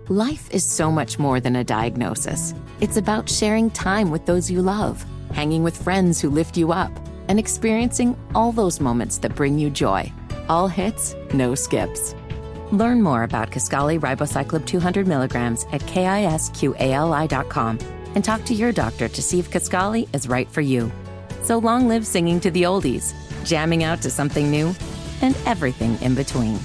Life is so much more than a diagnosis. It's about sharing time with those you love, hanging with friends who lift you up, and experiencing all those moments that bring you joy. All hits, no skips. Learn more about Kisqali Ribociclib 200 milligrams at KISQALI.com and talk to your doctor to see if Kisqali is right for you. So long live singing to the oldies, jamming out to something new, and everything in between.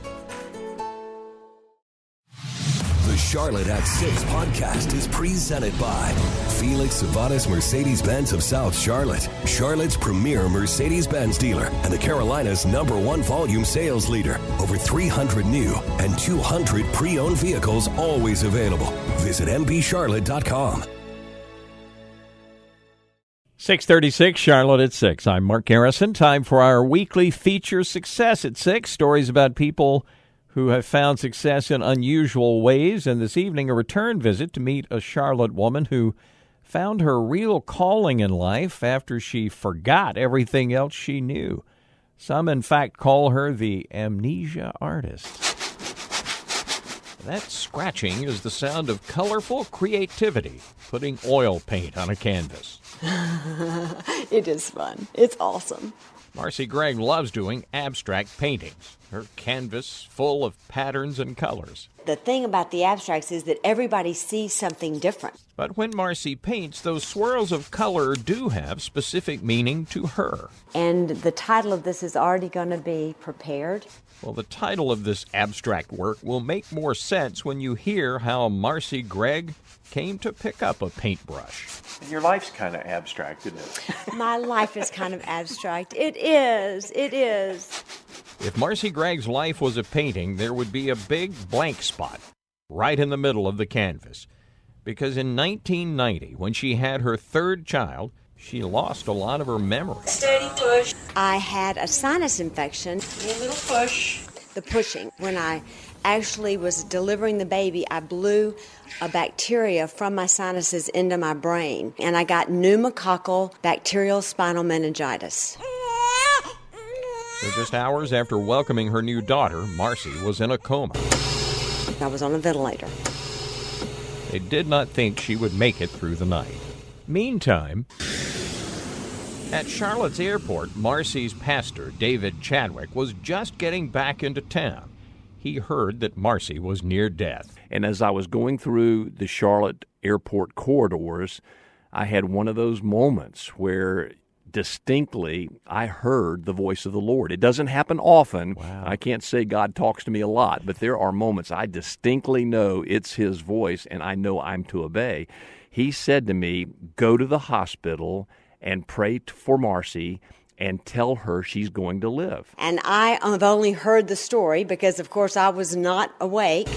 The Charlotte at 6 podcast is presented by Felix Sabates Mercedes-Benz of South Charlotte, Charlotte's premier Mercedes-Benz dealer and the Carolinas' #1 volume sales leader. Over 300 new and 200 pre-owned vehicles always available. Visit mbcharlotte.com. 6:36, Charlotte at 6. I'm Mark Garrison. Time for our weekly feature, Success at 6. Stories about people who have found success in unusual ways. And this evening, a return visit to meet a Charlotte woman who found her real calling in life after she forgot everything else she knew. Some, in fact, call her the amnesia artist. That scratching is the sound of colorful creativity, putting oil paint on a canvas. It is fun. It's awesome. Marcy Gregg loves doing abstract paintings, her canvas full of patterns and colors. The thing about the abstracts is that everybody sees something different. But when Marcy paints, those swirls of color do have specific meaning to her. And the title of this is already going to be prepared. Well, the title of this abstract work will make more sense when you hear how Marcy Gregg came to pick up a paintbrush. And your life's kind of abstract, isn't it? My life is kind of abstract. It is. It is. If Marcy Gregg's life was a painting, there would be a big blank spot right in the middle of the canvas. Because in 1990, when she had her third child, she lost a lot of her memory. Steady push. I had a sinus infection. A little push. The pushing. When I actually was delivering the baby, I blew a bacteria from my sinuses into my brain, and I got pneumococcal bacterial spinal meningitis. So just hours after welcoming her new daughter, Marcy was in a coma. I was on a ventilator. They did not think she would make it through the night. Meantime, at Charlotte's airport, Marcy's pastor, David Chadwick, was just getting back into town. He heard that Marcy was near death. And as I was going through the Charlotte airport corridors, I had one of those moments where distinctly I heard the voice of the Lord. It doesn't happen often. Wow. I can't say God talks to me a lot, but there are moments I distinctly know it's His voice and I know I'm to obey. He said to me, go to the hospital and pray for Marcy and tell her she's going to live. And I have only heard the story because, of course, I was not awake.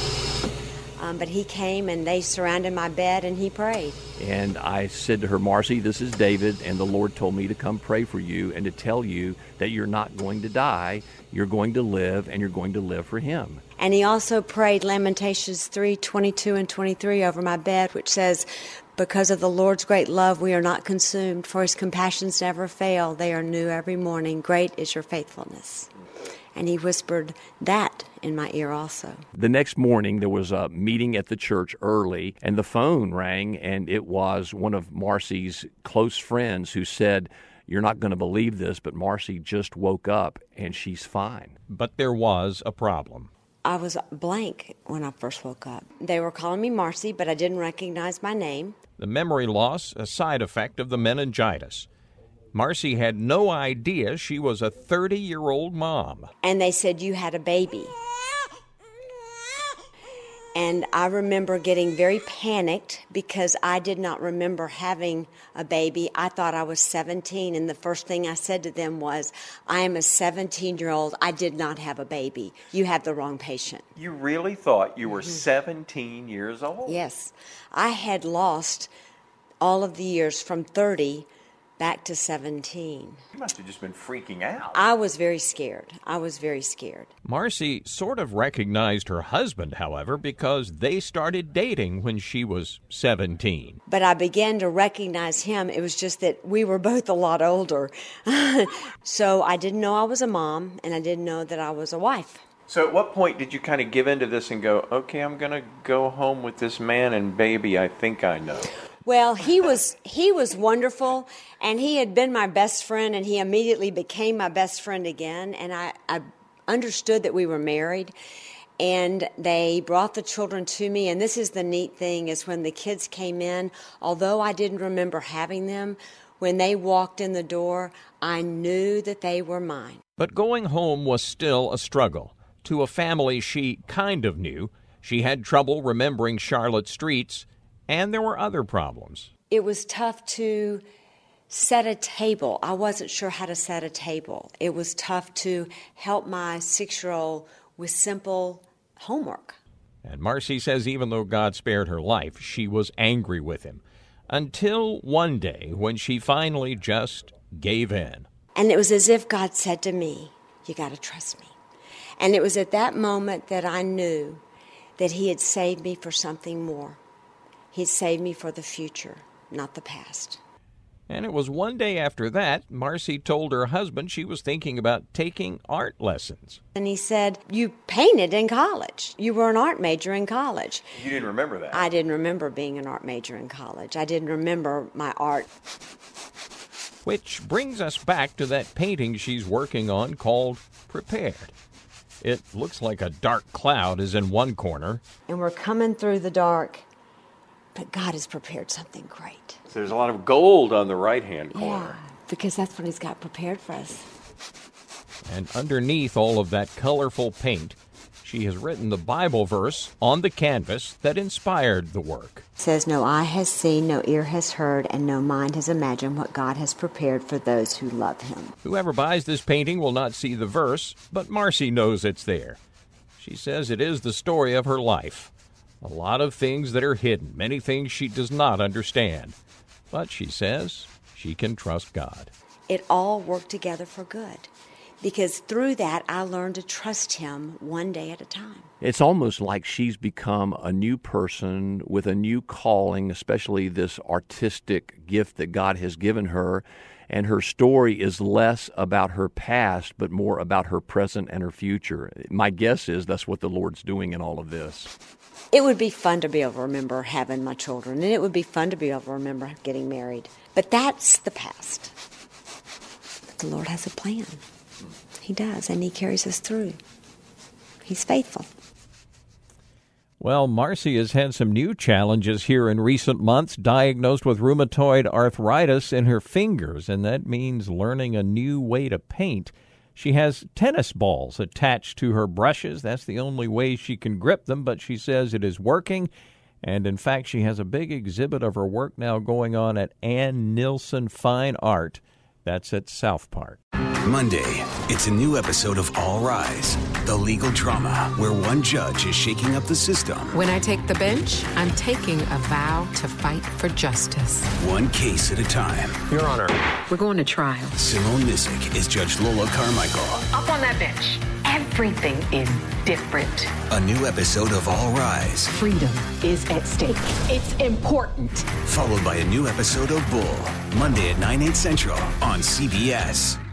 But he came and they surrounded my bed and he prayed. And I said to her, Marcy, this is David, and the Lord told me to come pray for you and to tell you that you're not going to die, you're going to live, and you're going to live for Him. And he also prayed Lamentations 3:22 and 23 over my bed, which says, because of the Lord's great love, we are not consumed, for His compassions never fail. They are new every morning. Great is your faithfulness. And he whispered that in my ear also. The next morning, there was a meeting at the church early, and the phone rang, and it was one of Marcy's close friends who said, you're not going to believe this, but Marcy just woke up, and she's fine. But there was a problem. I was blank when I first woke up. They were calling me Marcy, but I didn't recognize my name. The memory loss, a side effect of the meningitis. Marcy had no idea she was a 30-year-old mom. And they said, you had a baby. And I remember getting very panicked because I did not remember having a baby. I thought I was 17, and the first thing I said to them was, I am a 17-year-old. I did not have a baby. You have the wrong patient. You really thought you were 17 years old? Yes. I had lost all of the years from 30 back to 17. You must have just been freaking out. I was very scared. Marcy sort of recognized her husband, however, because they started dating when she was 17. But I began to recognize him. It was just that we were both a lot older. So I didn't know I was a mom, and I didn't know that I was a wife. So at what point did you kind of give into this and go, okay, I'm going to go home with this man and baby I think I know? Well, he was wonderful, and he had been my best friend, and he immediately became my best friend again, and I understood that we were married, and they brought the children to me, and this is the neat thing, is when the kids came in, although I didn't remember having them, when they walked in the door, I knew that they were mine. But going home was still a struggle. To a family she kind of knew, she had trouble remembering Charlotte streets, and there were other problems. It was tough to set a table. I wasn't sure how to set a table. It was tough to help my 6-year-old with simple homework. And Marcy says even though God spared her life, she was angry with him. Until one day when she finally just gave in. And it was as if God said to me, you got to trust me. And it was at that moment that I knew that he had saved me for something more. He'd saved me for the future, not the past. And it was one day after that, Marcy told her husband she was thinking about taking art lessons. And he said, you painted in college. You were an art major in college. You didn't remember that? I didn't remember being an art major in college. I didn't remember my art. Which brings us back to that painting she's working on called Prepared. It looks like a dark cloud is in one corner. And we're coming through the dark, but God has prepared something great. So there's a lot of gold on the right-hand corner. Yeah, because that's what he's got prepared for us. And underneath all of that colorful paint, she has written the Bible verse on the canvas that inspired the work. It says, no eye has seen, no ear has heard, and no mind has imagined what God has prepared for those who love him. Whoever buys this painting will not see the verse, but Marcy knows it's there. She says it is the story of her life. A lot of things that are hidden, many things she does not understand. But she says she can trust God. It all worked together for good. Because through that, I learned to trust him one day at a time. It's almost like she's become a new person with a new calling, especially this artistic gift that God has given her. And her story is less about her past, but more about her present and her future. My guess is that's what the Lord's doing in all of this. It would be fun to be able to remember having my children, and it would be fun to be able to remember getting married. But that's the past. But the Lord has a plan. He does, and he carries us through. He's faithful. Well, Marcy has had some new challenges here in recent months, diagnosed with rheumatoid arthritis in her fingers, and that means learning a new way to paint. She has tennis balls attached to her brushes. That's the only way she can grip them, but she says it is working. And in fact, she has a big exhibit of her work now going on at Ann Nilsson Fine Art. That's at South Park. Monday, it's a new episode of All Rise, the legal drama where one judge is shaking up the system. When I take the bench, I'm taking a vow to fight for justice. One case at a time. Your Honor. We're going to trial. Simone Missick is Judge Lola Carmichael. Up on that bench. Everything is different. A new episode of All Rise. Freedom is at stake. It's important. Followed by a new episode of Bull, Monday at 9/8 Central on CBS.